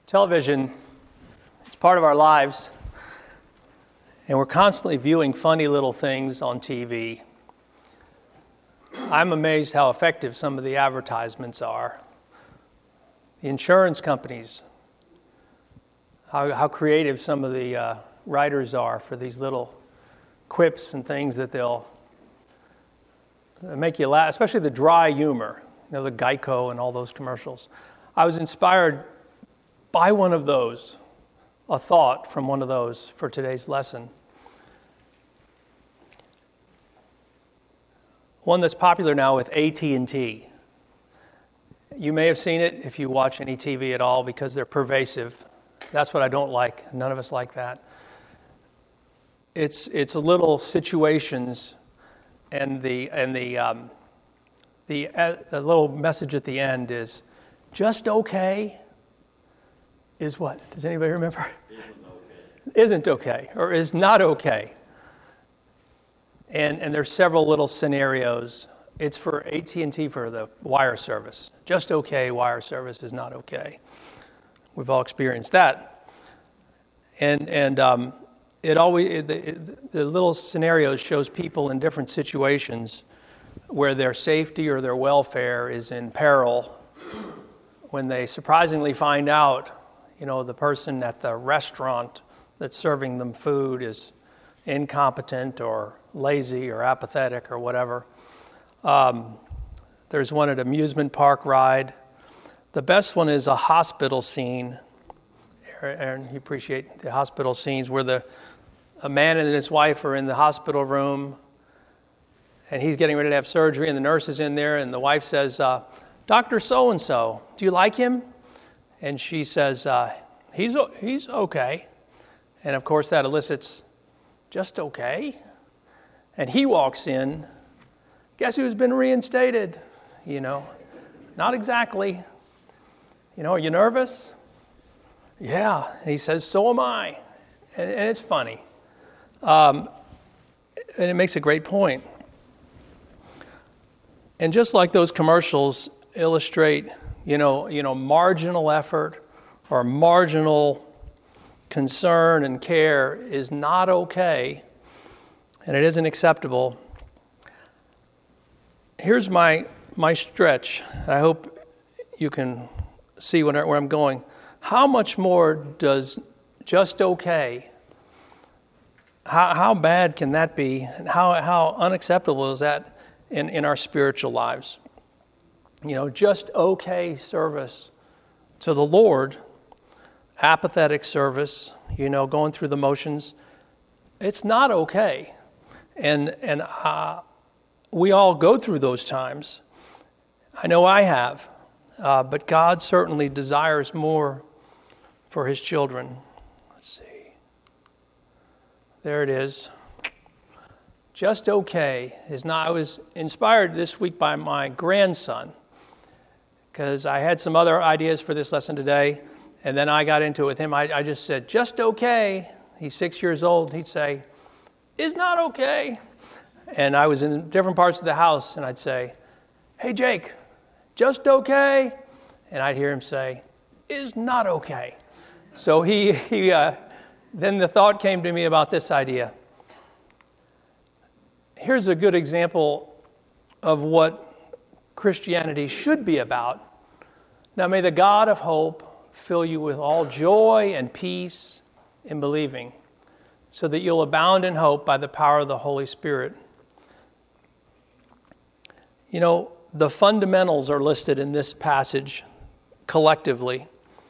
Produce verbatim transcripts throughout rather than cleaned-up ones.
Television, it's part of our lives, and we're constantly viewing funny little things on T V. I'm amazed how effective some of the advertisements are. The insurance companies, how, how creative some of the uh, writers are for these little quips and things that they'll make you laugh, especially the dry humor, you know, the Geico and all those commercials. I was inspired by one of those, a thought from one of those for today's lesson. One that's popular now with A T and T. You may have seen it if you watch any T V at all because they're pervasive. That's what I don't like. None of us like that. It's it's little situations, and the and the um, the uh, the little message at the end is just okay. Is what? Does anybody remember? Isn't okay. Isn't okay, or is not okay. And and there's several little scenarios. It's for A T and T for the wire service. Just okay, wire service is not okay. We've all experienced that. And and um, it always it, it, the little scenarios shows people in different situations where their safety or their welfare is in peril when they surprisingly find out, you know, the person at the restaurant that's serving them food is incompetent or lazy or apathetic or whatever. Um, there's one at amusement park ride. The best one is a hospital scene. Aaron, you appreciate the hospital scenes where the a man and his wife are in the hospital room and he's getting ready to have surgery and the nurse is in there and the wife says, uh, Doctor So-and-so, do you like him? And she says, uh, he's he's okay. And of course that elicits, just okay? And he walks in, guess who's been reinstated? You know, not exactly. You know, are you nervous? Yeah. And he says, so am I. And, and it's funny. Um, and it makes a great point. And just like those commercials illustrate, you know, you know, marginal effort or marginal concern and care is not okay, and it isn't acceptable. Here's my my stretch. I hope you can see where, where I'm going. How much more does just okay, how how bad can that be, and how, how unacceptable is that in, in our spiritual lives? You know, just okay service to the Lord, apathetic service, you know, going through the motions, it's not okay. And and uh, we all go through those times. I know I have. Uh, but God certainly desires more for his children. Let's see. There it is. Just okay is not. I was inspired this week by my grandson because I had some other ideas for this lesson today, and then I got into it with him. I, I just said, just okay. He's six years old. He'd say, is not okay. And I was in different parts of the house, and I'd say, hey, Jake, just okay. And I'd hear him say, is not okay. So he, he uh, then the thought came to me about this idea. Here's a good example of what Christianity should be about. Now may the God of hope fill you with all joy and peace in believing, so that you'll abound in hope by the power of the Holy Spirit. You know, the fundamentals are listed in this passage collectively.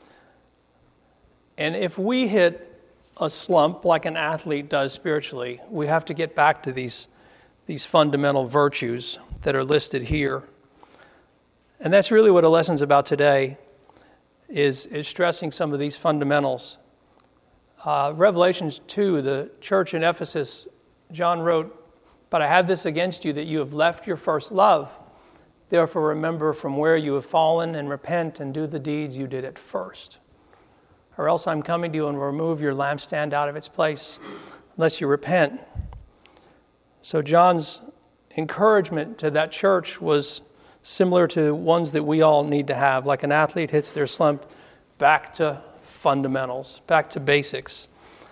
And if we hit a slump like an athlete does spiritually, we have to get back to these, these fundamental virtues that are listed here. And that's really what a lesson's about today, is, is stressing some of these fundamentals. Uh, Revelations two, the church in Ephesus, John wrote, but I have this against you, that you have left your first love. Therefore remember from where you have fallen and repent and do the deeds you did at first. Or else I'm coming to you and will remove your lampstand out of its place, unless you repent. So John's encouragement to that church was similar to ones that we all need to have. Like an athlete hits their slump, back to fundamentals, back to basics.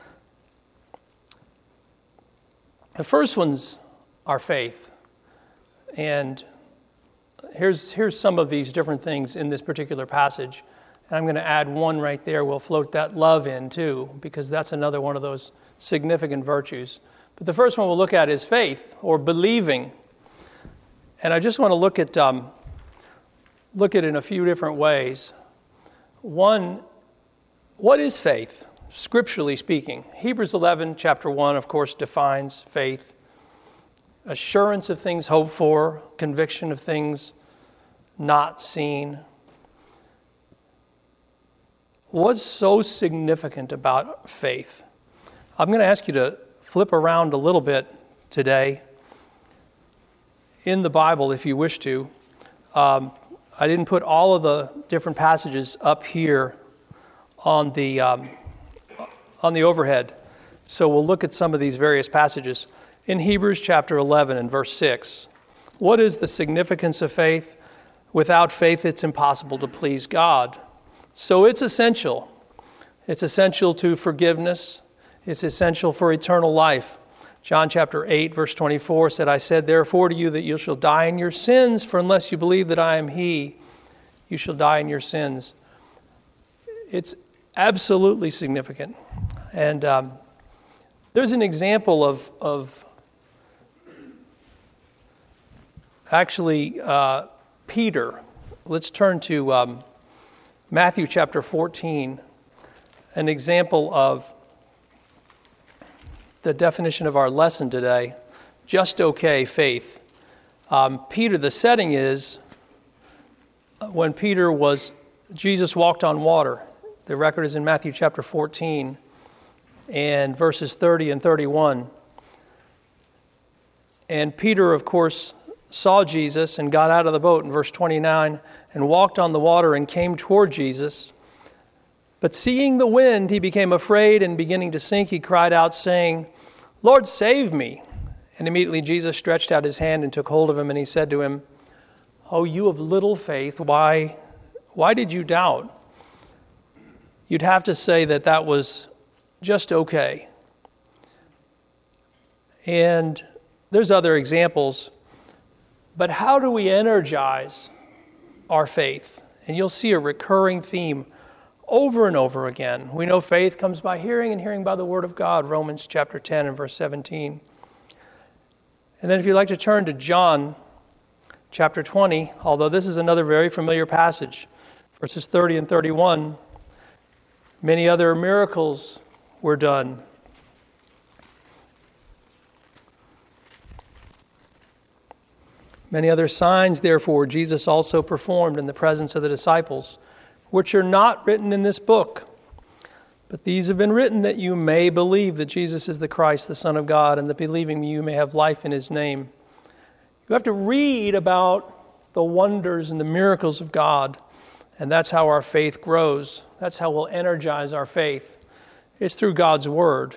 The first one's our faith. And here's, here's some of these different things in this particular passage. And I'm going to add one right there. We'll float that love in too, because that's another one of those significant virtues. But the first one we'll look at is faith, or believing. And I just want to look at um, look at it in a few different ways. One, what is faith, scripturally speaking? Hebrews eleven, chapter one, of course, defines faith. Assurance of things hoped for, conviction of things not seen. What's so significant about faith? I'm going to ask you to flip around a little bit today in the Bible, if you wish to. Um, I didn't put all of the different passages up here on the um, on the overhead, so we'll look at some of these various passages. In Hebrews chapter eleven and verse six, what is the significance of faith? Without faith, it's impossible to please God. So it's essential. It's essential to forgiveness. It's essential for eternal life. John chapter eight, verse twenty-four said, I said therefore to you that you shall die in your sins, for unless you believe that I am he, you shall die in your sins. It's absolutely significant. And um, there's an example of, of actually uh, Peter. Let's turn to um, Matthew chapter fourteen, an example of the definition of our lesson today, just okay faith. Um, Peter, the setting is when Peter was, Jesus walked on water. The record is in Matthew chapter fourteen and verses thirty and thirty-one. And Peter, of course, saw Jesus and got out of the boat in verse twenty-nine and walked on the water and came toward Jesus. But seeing the wind, he became afraid, and beginning to sink, he cried out, saying, Lord, save me. And immediately Jesus stretched out his hand and took hold of him, and he said to him, Oh, you of little faith, why, why did you doubt? You'd have to say that that was just okay. And there's other examples, but how do we energize our faith? And you'll see a recurring theme over and over again. We know faith comes by hearing, and hearing by the word of God, Romans chapter ten and verse seventeen. And then if you'd like to turn to John chapter twenty, although this is another very familiar passage, verses thirty and thirty-one, many other miracles were done. Many other signs, therefore, Jesus also performed in the presence of the disciples, which are not written in this book. But these have been written that you may believe that Jesus is the Christ, the Son of God, and that believing you may have life in his name. You have to read about the wonders and the miracles of God, and that's how our faith grows. That's how we'll energize our faith. It's through God's word.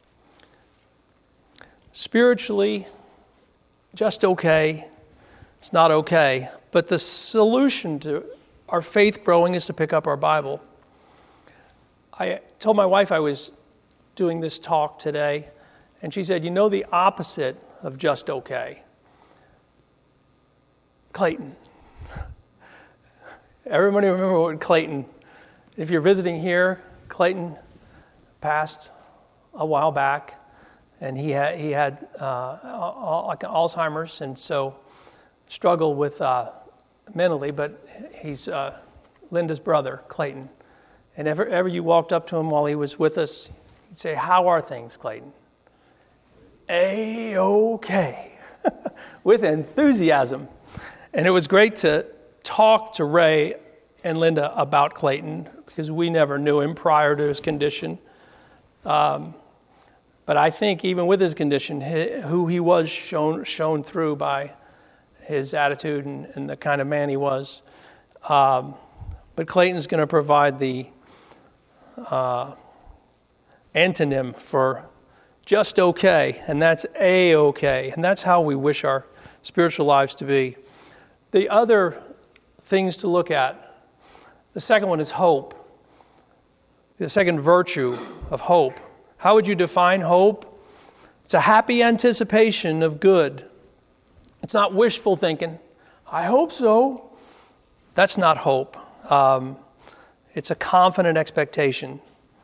Spiritually, just okay. It's not okay. But the solution to our faith growing is to pick up our Bible. I told my wife I was doing this talk today, and she said, you know the opposite of just okay? Clayton. Everybody remember what Clayton, if you're visiting here, Clayton passed a while back, and he had, he had uh, like Alzheimer's, and so struggled with uh, mentally, but he's uh, Linda's brother, Clayton. And ever, ever you walked up to him while he was with us, you'd say, how are things, Clayton? A-okay, with enthusiasm. And it was great to talk to Ray and Linda about Clayton, because we never knew him prior to his condition. Um, but I think even with his condition, he, who he was shown, shown through by his attitude and, and the kind of man he was. Um, but Clayton's going to provide the uh, antonym for just okay, and that's A-okay, and that's how we wish our spiritual lives to be. The other things to look at, the second one is hope. The second virtue of hope. How would you define hope? It's a happy anticipation of good. It's not wishful thinking. I hope so. That's not hope. Um, it's a confident expectation.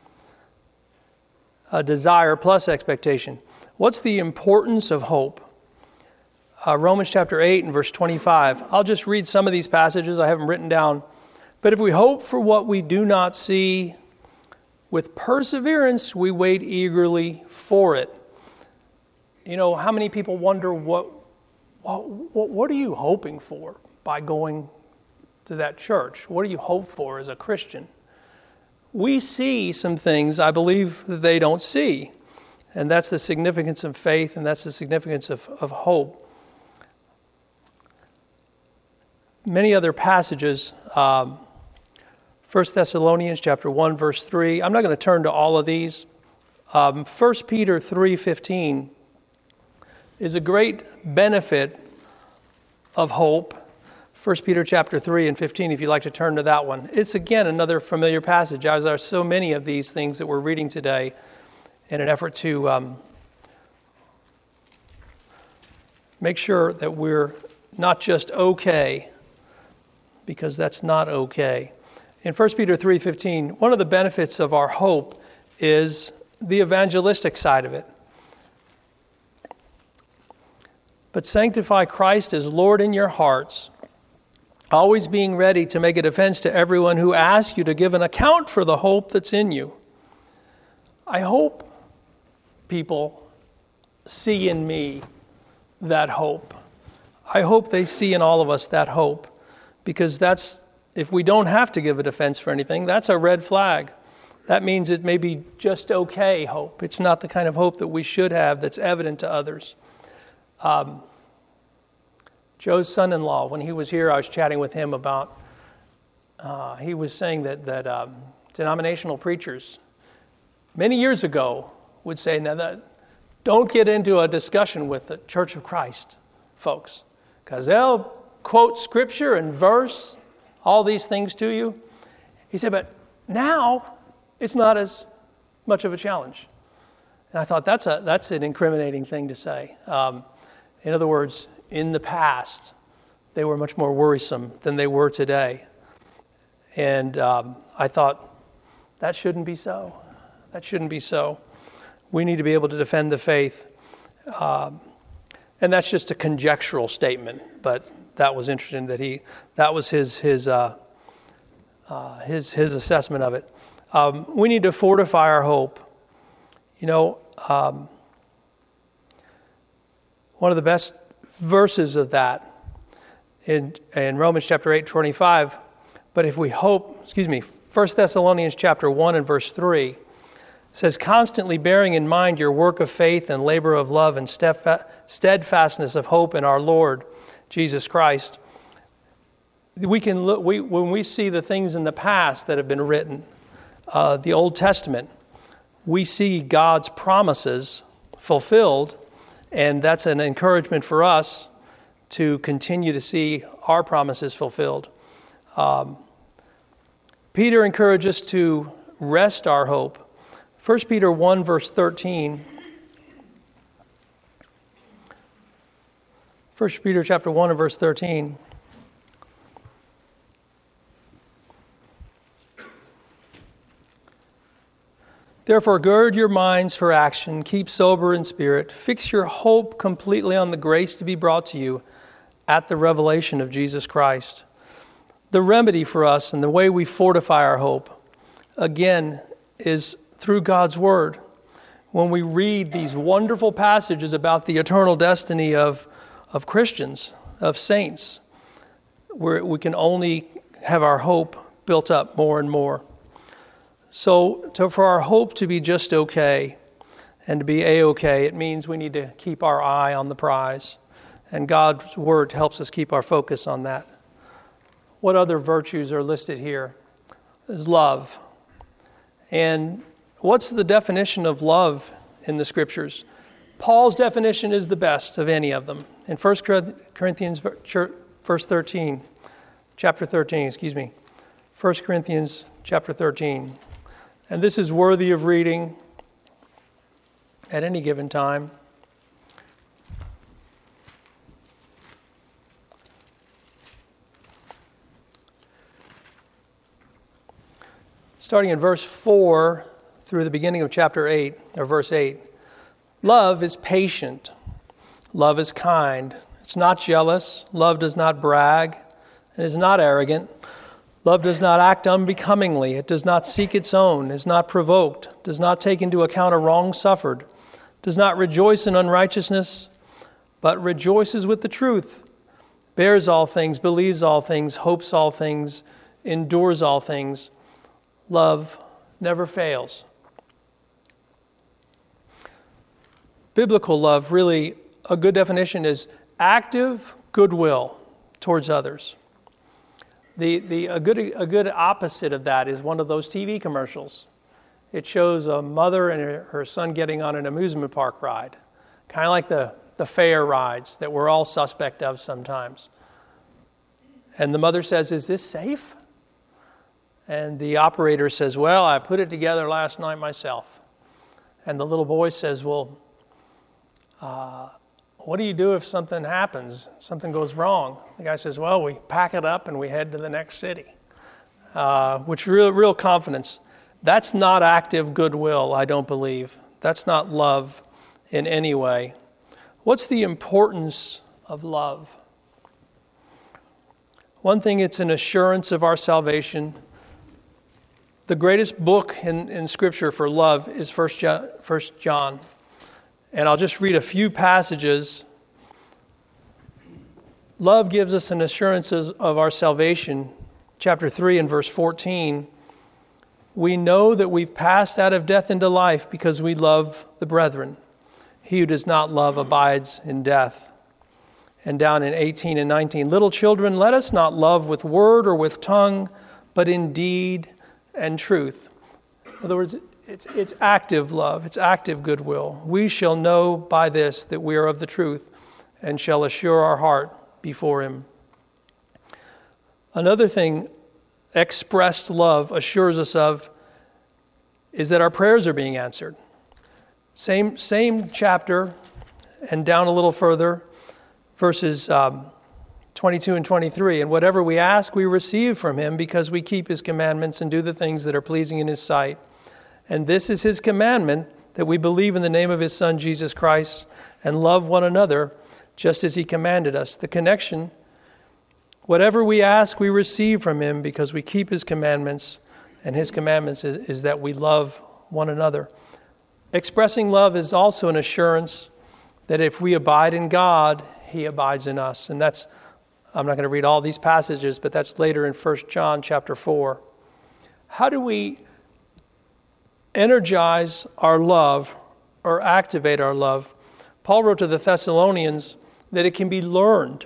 A desire plus expectation. What's the importance of hope? Uh, Romans chapter eight and verse twenty-five. I'll just read some of these passages. I have them written down. But if we hope for what we do not see, with perseverance we wait eagerly for it. You know, how many people wonder what, what, what are you hoping for by going to that church? What do you hope for as a Christian? We see some things, I believe, that they don't see. And that's the significance of faith, and that's the significance of, of hope. Many other passages, um, First Thessalonians chapter one, verse three. I'm not going to turn to all of these. Um, First Peter three fifteen is a great benefit of hope. First Peter chapter three and fifteen, if you'd like to turn to that one. It's, again, another familiar passage, as are so many of these things that we're reading today in an effort to um, make sure that we're not just okay, because that's not okay. In First Peter three fifteen, one of the benefits of our hope is the evangelistic side of it. But sanctify Christ as Lord in your hearts, always being ready to make a defense to everyone who asks you to give an account for the hope that's in you. I hope people see in me that hope. I hope they see in all of us that hope, because that's, if we don't have to give a defense for anything, that's a red flag. That means it may be just okay hope. It's not the kind of hope that we should have that's evident to others. Um, Joe's son-in-law, when he was here, I was chatting with him about, uh, he was saying that, that um, denominational preachers many years ago would say, now that, don't get into a discussion with the Church of Christ folks, because they'll quote scripture and verse, all these things to you. He said, but now it's not as much of a challenge. And I thought that's a that's an incriminating thing to say. Um, in other words, in the past, they were much more worrisome than they were today. And um, I thought, that shouldn't be so. That shouldn't be so. We need to be able to defend the faith. Um, and that's just a conjectural statement, but that was interesting that he, that was his his uh, uh, his his assessment of it. Um, we need to fortify our hope. You know, um, one of the best verses of that in in Romans chapter eight, twenty-five. But if we hope, excuse me, First Thessalonians chapter one and verse three says, constantly bearing in mind your work of faith and labor of love and steadfastness of hope in our Lord Jesus Christ. We can look, we, when we see the things in the past that have been written, uh, the Old Testament, we see God's promises fulfilled, and that's an encouragement for us to continue to see our promises fulfilled. Um, Peter encourages us to rest our hope. First Peter one, verse thirteen. First Peter chapter one and verse thirteen. Therefore, gird your minds for action, keep sober in spirit, fix your hope completely on the grace to be brought to you at the revelation of Jesus Christ. The remedy for us and the way we fortify our hope, again, is through God's Word. When we read these wonderful passages about the eternal destiny of, of Christians, of saints, where we can only have our hope built up more and more. So, to, for our hope to be just okay and to be A-okay, it means we need to keep our eye on the prize. And God's Word helps us keep our focus on that. What other virtues are listed here? Is love. And what's the definition of love in the Scriptures? Paul's definition is the best of any of them. In First Corinthians verse thirteen, chapter thirteen, excuse me. First Corinthians chapter thirteen. And this is worthy of reading at any given time. Starting in verse four through the beginning of chapter eight, or verse eight. Love is patient. Love is kind. It's not jealous. Love does not brag. It is not arrogant. Love does not act unbecomingly. It does not seek its own, is not provoked, does not take into account a wrong suffered, does not rejoice in unrighteousness, but rejoices with the truth, bears all things, believes all things, hopes all things, endures all things. Love never fails. Biblical love, really, a good definition is active goodwill towards others. The, the, a, good, a good opposite of that is one of those T V commercials. It shows a mother and her, her son getting on an amusement park ride, kind of like the, the fair rides that we're all suspect of sometimes. And the mother says, "Is this safe?" And the operator says, "Well, I put it together last night myself." And the little boy says, "Well, uh, what do you do if something happens, something goes wrong?" The guy says, "Well, we pack it up and we head to the next city," uh, which real, real confidence. That's not active goodwill, I don't believe. That's not love in any way. What's the importance of love? One thing, it's an assurance of our salvation. The greatest book in, in Scripture for love is First John. And I'll just read a few passages. Love gives us an assurance of our salvation. Chapter three and verse fourteen. We know that we've passed out of death into life because we love the brethren. He who does not love abides in death. And down in eighteen and nineteen. Little children, let us not love with word or with tongue, but in deed and truth. In other words, It's, it's active love. It's active goodwill. We shall know by this that we are of the truth and shall assure our heart before him. Another thing expressed love assures us of is that our prayers are being answered. Same, same chapter and down a little further, verses um, twenty-two and twenty-three. And whatever we ask, we receive from him because we keep his commandments and do the things that are pleasing in his sight. And this is his commandment, that we believe in the name of his Son, Jesus Christ, and love one another just as he commanded us. The connection, whatever we ask, we receive from him because we keep his commandments, and his commandments is, is that we love one another. Expressing love is also an assurance that if we abide in God, he abides in us. And that's, I'm not going to read all these passages, but that's later in First John chapter four. How do we energize our love or activate our love? Paul wrote to the Thessalonians that it can be learned.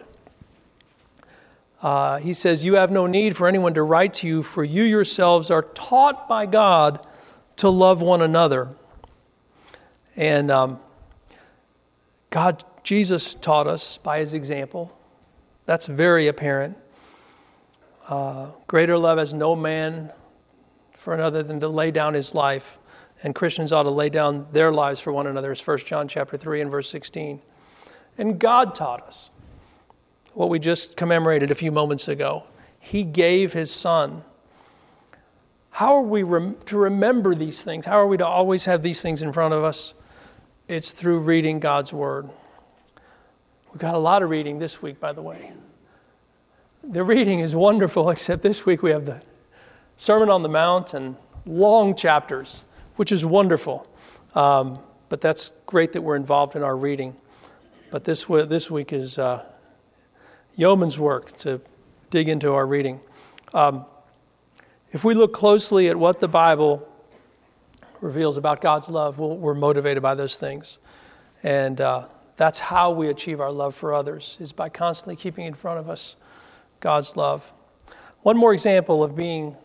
Uh, he says, "You have no need for anyone to write to you, for you yourselves are taught by God to love one another." And um, God, Jesus taught us by his example. That's very apparent. Uh, greater love has no man for another than to lay down his life. And Christians ought to lay down their lives for one another. It's First John chapter three and verse sixteen. And God taught us what we just commemorated a few moments ago. He gave his Son. How are we rem- to remember these things? How are we to always have these things in front of us? It's through reading God's Word. We've got a lot of reading this week, by the way. The reading is wonderful, except this week we have the Sermon on the Mount and long chapters, which is wonderful. Um, but that's great that we're involved in our reading. But this this week is uh, yeoman's work to dig into our reading. Um, if we look closely at what the Bible reveals about God's love, we'll, we're motivated by those things. And uh, that's how we achieve our love for others, is by constantly keeping in front of us God's love. One more example of being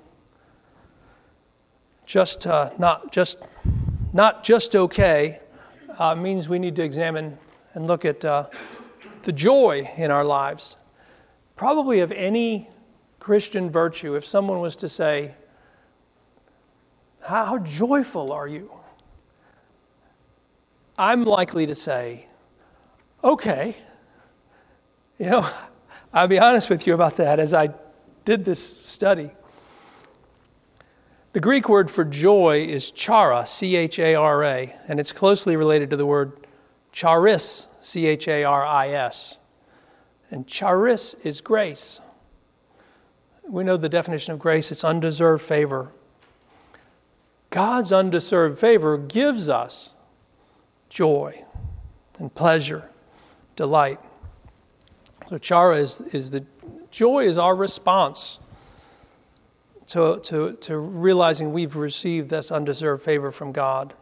just uh, not just not just okay uh, means we need to examine and look at uh, the joy in our lives. Probably of any Christian virtue, if someone was to say, How joyful are you? I'm likely to say, okay. You know, I'll be honest with you about that as I did this study. The Greek word for joy is chara, C H A R A, and it's closely related to the word charis, C H A R I S. And charis is grace. We know the definition of grace, it's undeserved favor. God's undeserved favor gives us joy and pleasure, delight. So chara is, is the joy is our response to, to, to realizing we've received this undeserved favor from God.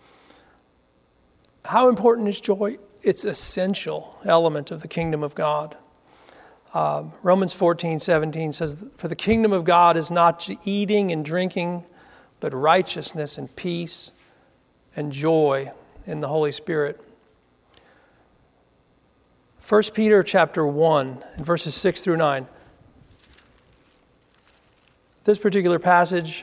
How important is joy? It's an essential element of the kingdom of God. Um, Romans fourteen seventeen says, "For the kingdom of God is not eating and drinking, but righteousness and peace and joy in the Holy Spirit." First Peter chapter one, verses six through nine. This particular passage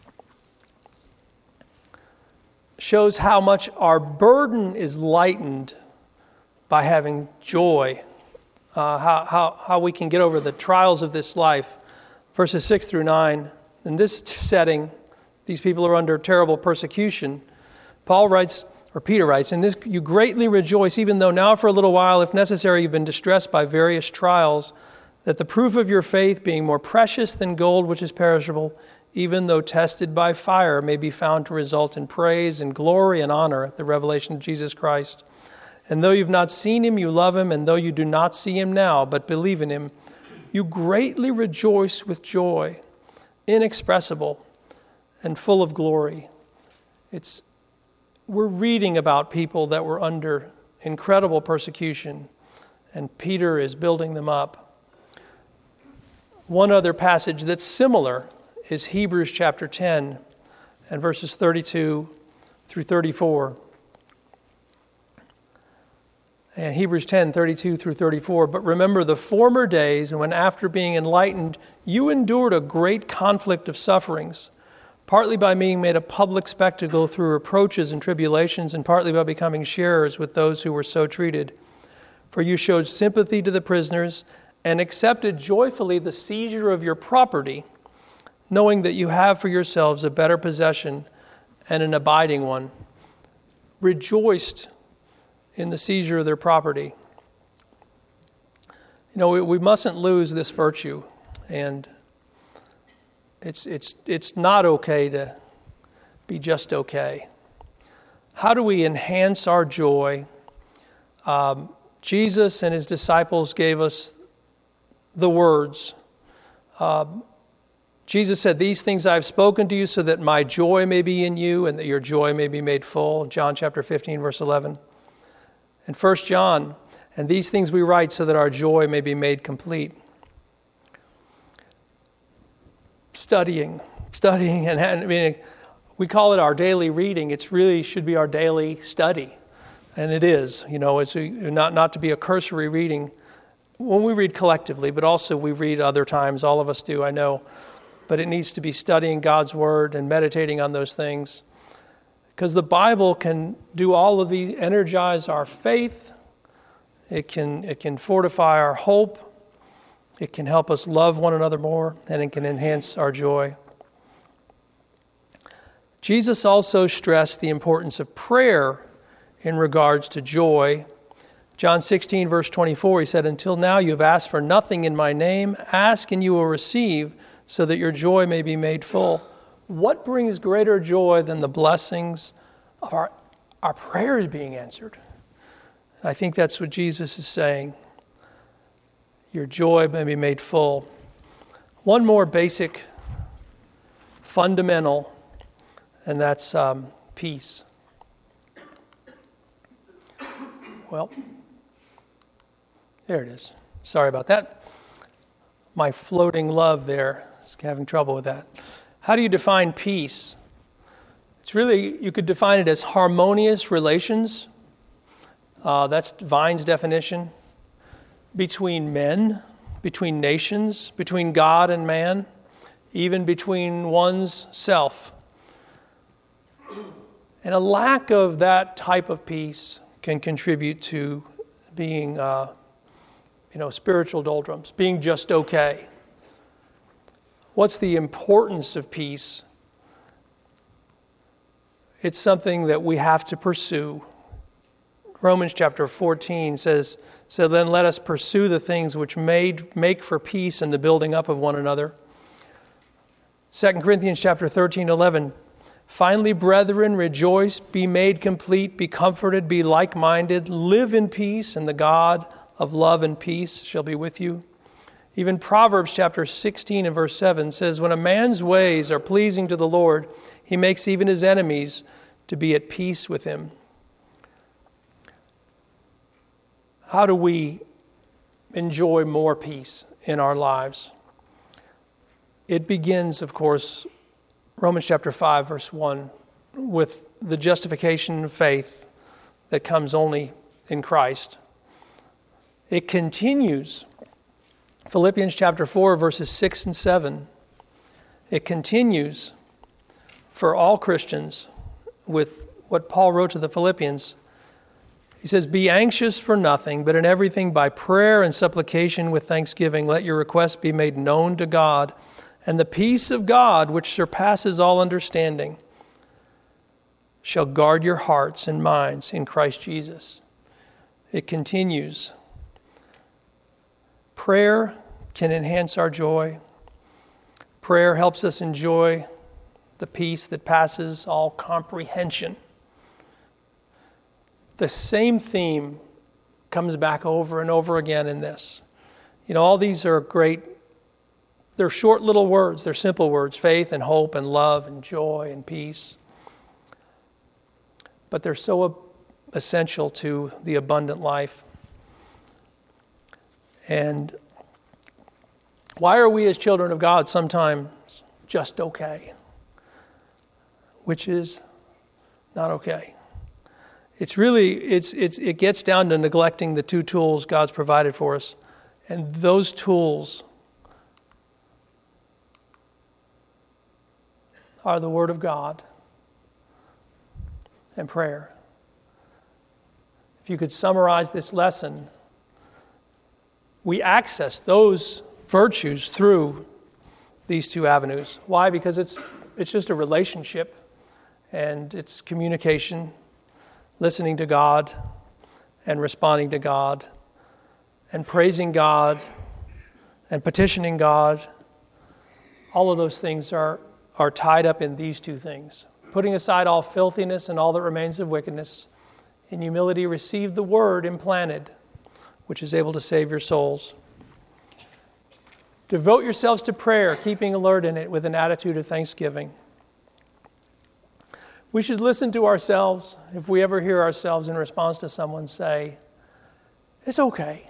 shows how much our burden is lightened by having joy, uh, how, how, how we can get over the trials of this life. Verses six through nine, in this setting, these people are under terrible persecution. Paul writes, or Peter writes, "In this you greatly rejoice, even though now for a little while, if necessary, you've been distressed by various trials, that the proof of your faith, being more precious than gold which is perishable, even though tested by fire, may be found to result in praise and glory and honor at the revelation of Jesus Christ. And though you've not seen him, you love him, and though you do not see him now, but believe in him, you greatly rejoice with joy, inexpressible and full of glory." It's We're reading about people that were under incredible persecution, and Peter is building them up. One other passage that's similar is Hebrews chapter ten and verses thirty-two through thirty-four. And Hebrews ten, thirty-two through thirty-four. "But remember the former days when after being enlightened, you endured a great conflict of sufferings, partly by being made a public spectacle through reproaches and tribulations, and partly by becoming sharers with those who were so treated. For you showed sympathy to the prisoners and accepted joyfully the seizure of your property, knowing that you have for yourselves a better possession and an abiding one." Rejoiced in the seizure of their property. You know, we, we mustn't lose this virtue, and It's it's it's not okay to be just okay. How do we enhance our joy? Um, Jesus and his disciples gave us the words. Um, Jesus said, "These things I have spoken to you so that my joy may be in you and that your joy may be made full." John chapter fifteen, verse eleven. And First John, "And these things we write so that our joy may be made complete." Studying, studying, and I mean, we call it our daily reading. It's really should be our daily study, and it is. You know, it's not not to be a cursory reading when we read collectively, but also we read other times. All of us do, I know, but it needs to be studying God's word and meditating on those things, because the Bible can do all of these, energize our faith. It can it can fortify our hope. It can help us love one another more, and it can enhance our joy. Jesus also stressed the importance of prayer in regards to joy. John sixteen, verse twenty-four, he said, "Until now you have asked for nothing in my name. Ask and you will receive, so that your joy may be made full." What brings greater joy than the blessings of our, our prayers being answered? And I think that's what Jesus is saying. Your joy may be made full. One more basic, fundamental, and that's um, peace. Well, there it is. Sorry about that. My floating love there is having trouble with that. How do you define peace? It's really, you could define it as harmonious relations. Uh, that's Vine's definition. Between men, between nations, between God and man, even between one's self. And a lack of that type of peace can contribute to being, uh, you know, spiritual doldrums, being just okay. What's the importance of peace? It's something that we have to pursue. Romans chapter fourteen says, "So then let us pursue the things which made, make for peace and the building up of one another." Second Corinthians chapter thirteen, eleven, "Finally, brethren, rejoice, be made complete, be comforted, be like-minded, live in peace, and the God of love and peace shall be with you." Even Proverbs chapter sixteen and verse seven says, "When a man's ways are pleasing to the Lord, he makes even his enemies to be at peace with him." How do we enjoy more peace in our lives? It begins, of course, Romans chapter five, verse one, with the justification of faith that comes only in Christ. It continues, Philippians chapter four, verses six and seven. It continues for all Christians with what Paul wrote to the Philippians. He says, "Be anxious for nothing, but in everything by prayer and supplication with thanksgiving, let your requests be made known to God, and the peace of God, which surpasses all understanding, shall guard your hearts and minds in Christ Jesus." It continues. Prayer can enhance our joy. Prayer helps us enjoy the peace that passes all comprehension. The same theme comes back over and over again in this. You know, all these are great, they're short little words, they're simple words, faith and hope and love and joy and peace. But they're so essential to the abundant life. And why are we as children of God sometimes just okay? Which is not okay. It's really, it's it's it gets down to neglecting the two tools God's provided for us. And those tools are the Word of God and prayer. If you could summarize this lesson, we access those virtues through these two avenues. Why? Because it's it's just a relationship, and it's communication, listening to God and responding to God and praising God and petitioning God. All of those things are, are tied up in these two things. Putting aside all filthiness and all that remains of wickedness, in humility receive the word implanted, which is able to save your souls. Devote yourselves to prayer, keeping alert in it with an attitude of thanksgiving. We should listen to ourselves if we ever hear ourselves in response to someone say, "It's okay."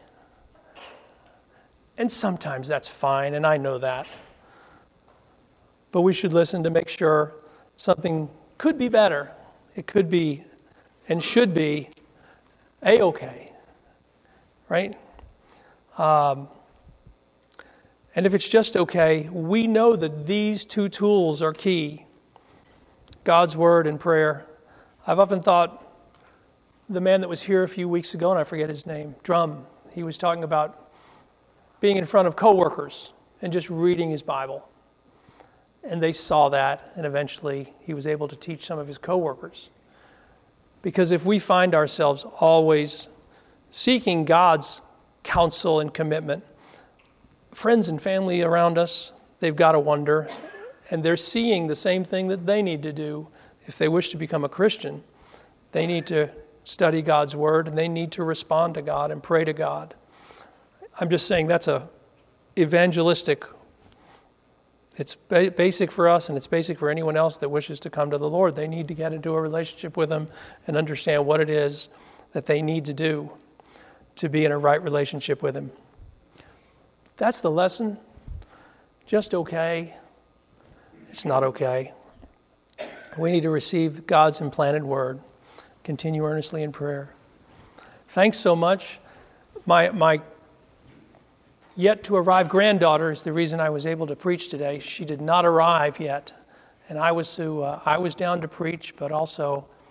And sometimes that's fine, and I know that. But we should listen to make sure something could be better. It could be and should be A-okay, right? Um, and if it's just okay, we know that these two tools are key. God's word and prayer. I've often thought the man that was here a few weeks ago, and I forget his name, Drum, he was talking about being in front of coworkers and just reading his Bible. And they saw that, and eventually he was able to teach some of his coworkers. Because if we find ourselves always seeking God's counsel and commitment, friends and family around us, they've got to wonder, and they're seeing the same thing that they need to do if they wish to become a Christian. They need to study God's word, and they need to respond to God and pray to God. I'm just saying that's a evangelistic. It's ba- basic for us, and it's basic for anyone else that wishes to come to the Lord. They need to get into a relationship with Him and understand what it is that they need to do to be in a right relationship with Him. That's the lesson. Just okay. It's not okay. We need to receive God's implanted word. Continue earnestly in prayer. Thanks so much. My my yet to arrive granddaughter is the reason I was able to preach today. She did not arrive yet, and I was to uh, I was down to preach, but also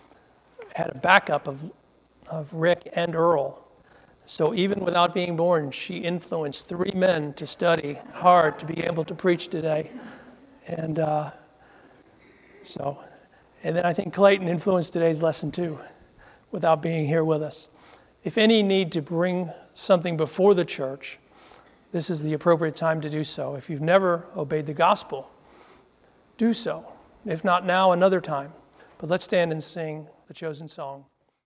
had a backup of, of Rick and Earl. So even without being born, she influenced three men to study hard to be able to preach today. And uh, so, and then I think Clayton influenced today's lesson too, without being here with us. If any need to bring something before the church, this is the appropriate time to do so. If you've never obeyed the gospel, do so. If not now, another time. But let's stand and sing the chosen song.